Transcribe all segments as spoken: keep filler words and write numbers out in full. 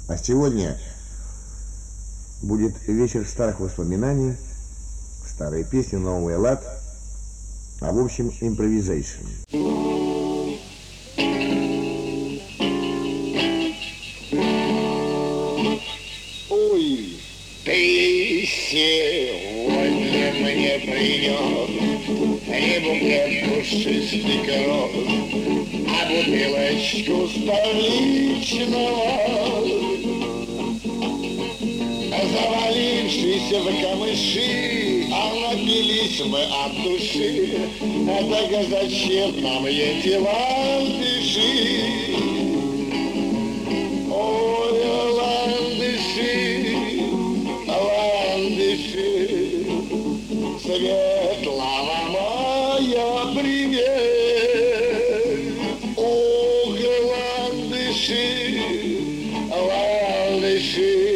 А сегодня будет вечер старых воспоминаний, старые песни, новый лад, а в общем импровизейшн. Ой, ты сегодня мне принес не букет пушистых роз, а бутылочку столичного. Завалившиеся в камыши, а напились мы от души. А так зачем нам эти ландыши? Ой, ландыши, ландыши, светлого моя привет. Ох, ландыши, ландыши,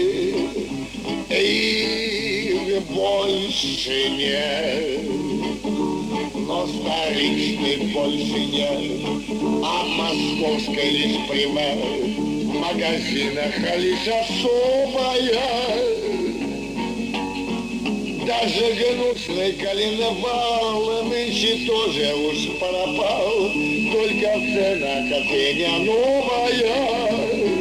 их больше нет, но столичных больше нет, а московской лишь пример, в магазинах лишь особая. Даже гнусный коленвал нынче тоже уж пропал, только цена кофейня новая.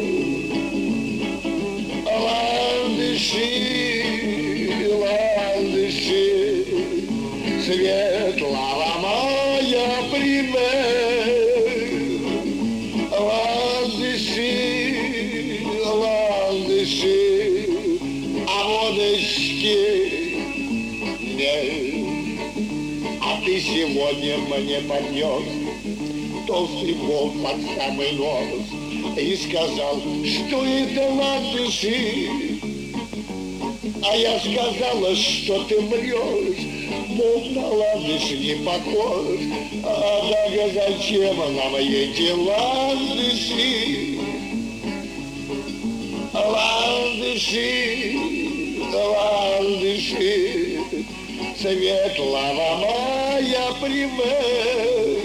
Ландыши, ландыши, светлого моя привет. Ландыши, ландыши, а водочки нет. А ты сегодня мне поднес толстый волк под самый нос и сказал, что это ландыши. А я сказала, что ты врешь, Бог на ландыш не похож. А так зачем нам эти ландыши? Ландыши, ландыши, светлого моя привет.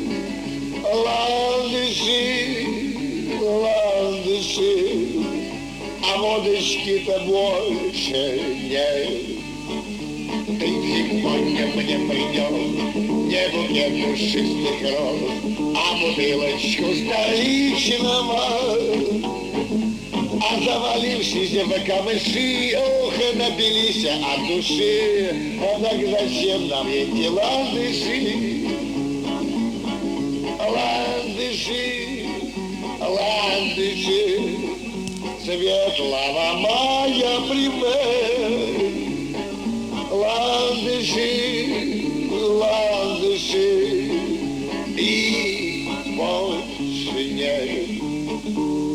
Ландыши, ландыши, а водочки-то больше нет. Ты сегодня мне принес не букет пушистых роз, а бутылочку столичного. А завалившиеся в камыши, ох, напились от души. А так зачем нам эти ландыши? Ландыши, ландыши, светлого моя привет. Ландыши, ландыши, и больше нет.